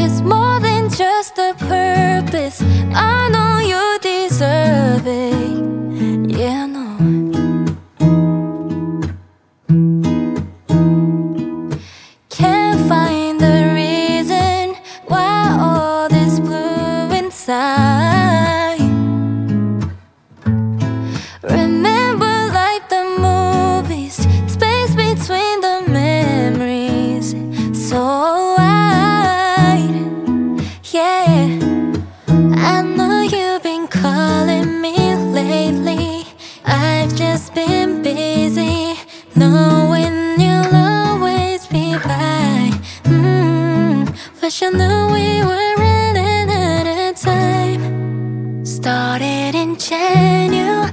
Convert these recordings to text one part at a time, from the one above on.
It's more than just a purpose. I know you deserve it. Yeah, I know. Can't find the reason why all this blue inside. Remember like the movies, space between the memories, so wide. Yeah, I know you've been calling me lately. I've just been busy, knowing you'll always be by. Wish I knew we were running out of time. Started in January,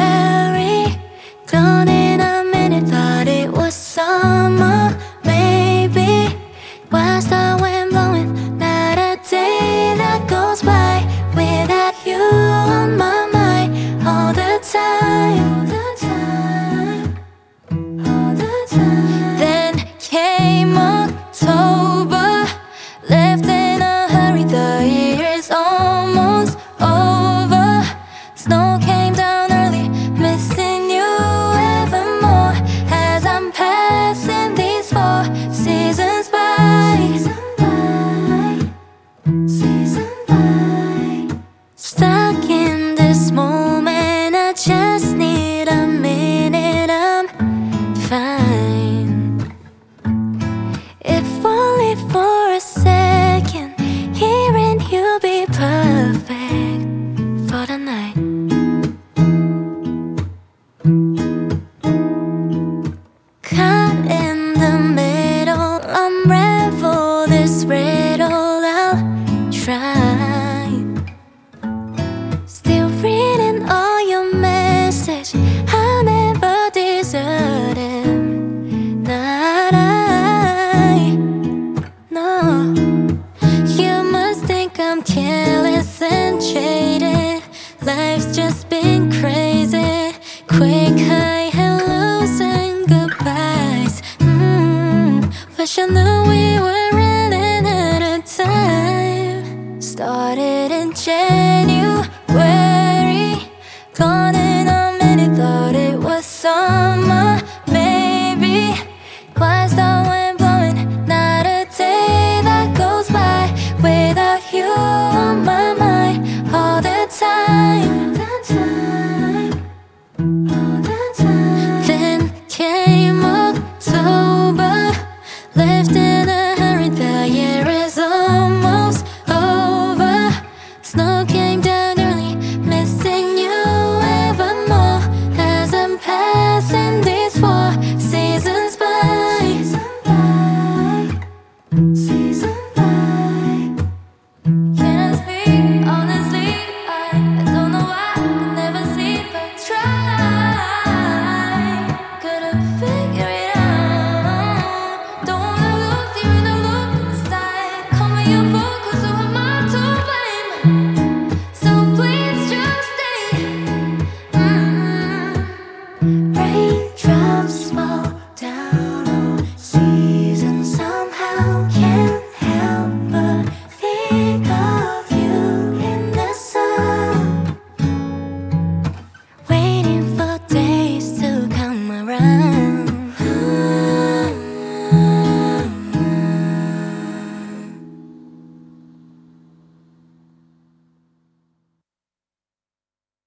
gone in a minute, thought it was summer. Maybe whilst the wind blowing, not a day that goes by without you on my mind all the time. Then came October, left in a hurry, the year is almost over. Snow came down early, missing you ever more as I'm passing these 4 seasons by. Stuck in this moment, I just need a minute, I'm fine. If only for a second, hearing you be perfect for the night. Caught in the middle, unravel this riddle, I'll try. Still reading all your message, I never deserted. Not I, no. You must think I'm careless and jaded. Life's just been crazy, quick high hellos and goodbyes. Wish I knew we were running out of time. Started in January, gone in a minute, thought it was summer. Maybe why's the wind blowing, not a day that goes by without you on my mind all the time. Then came October, left in a hurry, the year is almost over. Snow came down early, missing you ever more as I'm passing these 4 seasons by. Can I speak honestly? I don't know why I can never sleep, but try. Couldn't figure it out. Don't wanna lose you in the loop inside. Call me a fool.